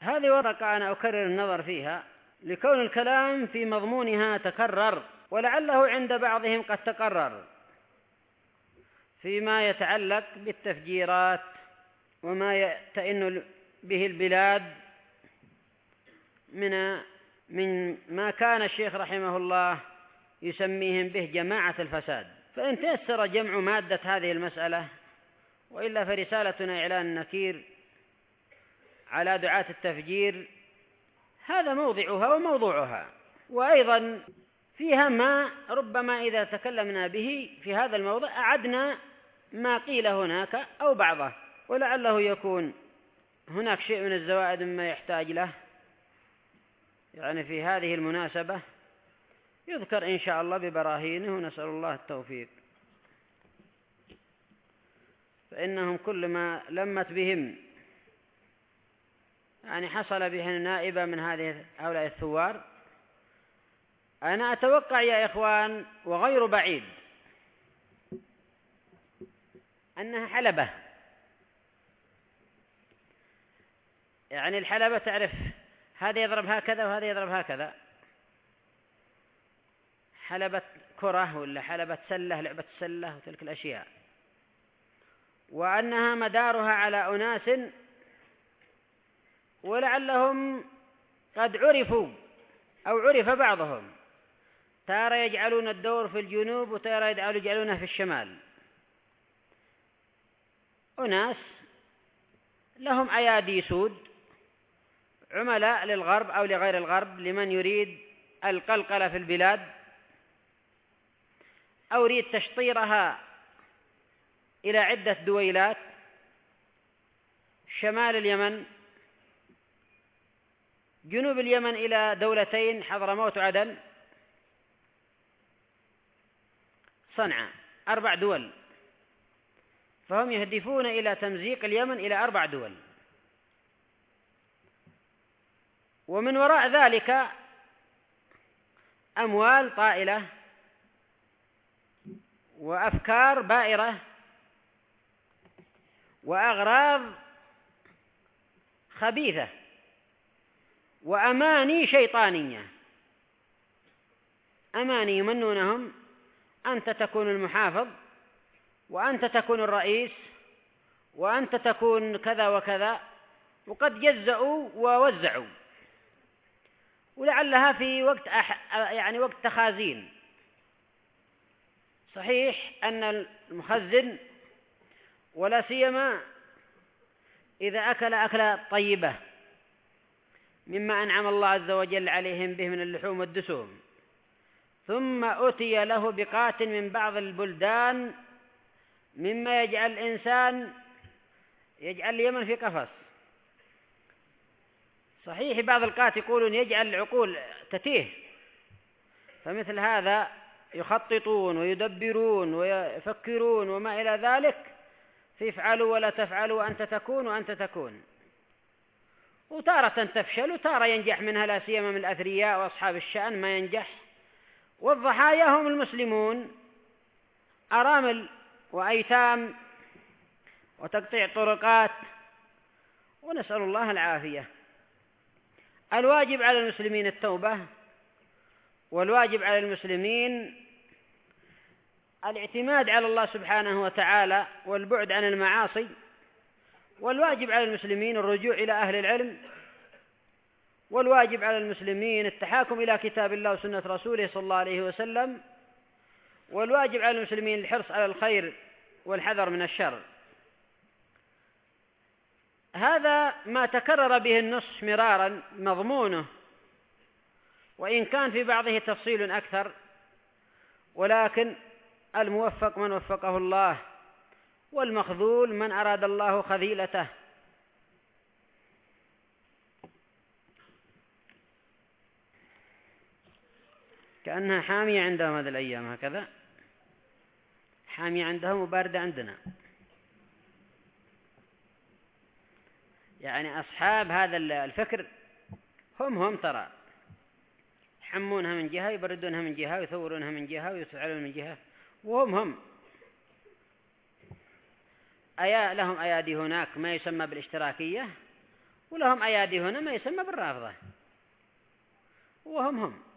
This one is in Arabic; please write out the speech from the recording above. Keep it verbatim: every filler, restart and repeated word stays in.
هذه ورقة أنا أكرر النظر فيها لكون الكلام في مضمونها تكرر، ولعله عند بعضهم قد تقرر فيما يتعلق بالتفجيرات وما يتئن به البلاد من من ما كان الشيخ رحمه الله يسميهم به جماعة الفساد. فإن تيسر جمع مادة هذه المسألة، وإلا فرسالتنا إعلان نكير على دعاة التفجير هذا موضعها وموضوعها، وأيضا فيها ما ربما إذا تكلمنا به في هذا الموضع أعدنا ما قيل هناك أو بعضه، ولعله يكون هناك شيء من الزوائد مما يحتاج له يعني في هذه المناسبة يذكر إن شاء الله ببراهينه، ونسأل الله التوفيق. فإنهم كل ما لمت بهم يعني حصل بهم نائبة من هذه هؤلاء الثوار. أنا أتوقع يا إخوان وغير بعيد أنها حلبة، يعني الحلبة تعرف هذا يضرب هكذا وهذا يضرب هكذا، حلبة كرة ولا حلبة سلة، لعبة السلة وتلك الأشياء، وأنها مدارها على أناس ولعلهم قد عرفوا أو عرف بعضهم، تارى يجعلون الدور في الجنوب وتارى يجعلونه في الشمال، أناس لهم أيادي سود عملاء للغرب أو لغير الغرب لمن يريد القلقلة في البلاد أو يريد تشطيرها إلى عدة دويلات، شمال اليمن، جنوب اليمن إلى دولتين حضرموت وعدن، صنعاء، أربع دول، فهم يهدفون إلى تمزيق اليمن إلى أربع دول. ومن وراء ذلك أموال طائلة وأفكار بائرة وأغراض خبيثة وأماني شيطانية، أماني يمنونهم أنت تكون المحافظ وأنت تكون الرئيس وأنت تكون كذا وكذا، وقد جزأوا ووزعوا، ولعلها في وقت أح... يعني وقت تخازين. صحيح أن المخزن ولا سيما إذا أكل أكلة طيبة مما أنعم الله عز وجل عليهم به من اللحوم والدسوم، ثم أتي له بقات من بعض البلدان مما يجعل الإنسان يجعل اليمن في قفص. صحيح بعض القات يقولون يجعل العقول تتيه، فمثل هذا يخططون ويدبرون ويفكرون وما إلى ذلك، فيفعلوا ولا تفعلوا وأنت تكون وأنت تكون، وتارة تفشل وتارة ينجح منها، لا سيما من الأثرياء وأصحاب الشأن ما ينجح، والضحايا هم المسلمون، أرامل وأيتام وتقطيع طرقات، ونسأل الله العافية. الواجب على المسلمين التوبة، والواجب على المسلمين الاعتماد على الله سبحانه وتعالى والبعد عن المعاصي، والواجب على المسلمين الرجوع إلى أهل العلم، والواجب على المسلمين التحاكم إلى كتاب الله وسنة رسوله صلى الله عليه وسلم، والواجب على المسلمين الحرص على الخير والحذر من الشر. هذا ما تكرر به النص مرارا مضمونه، وإن كان في بعضه تفصيل أكثر، ولكن الموفق من وفقه الله، والمخذول من أراد الله خذيلته. كأنها حامية عندهم هذه الأيام، هكذا حامية عندهم وباردة عندنا، يعني أصحاب هذا الفكر هم هم ترى يحمونها من جهة، يبردونها من جهة، ويثورونها من جهة، ويفعلون من جهة، وهم هم أيا لهم أيادي هناك ما يسمى بالاشتراكية، ولهم أيادي هنا ما يسمى بالرافضة، وهم هم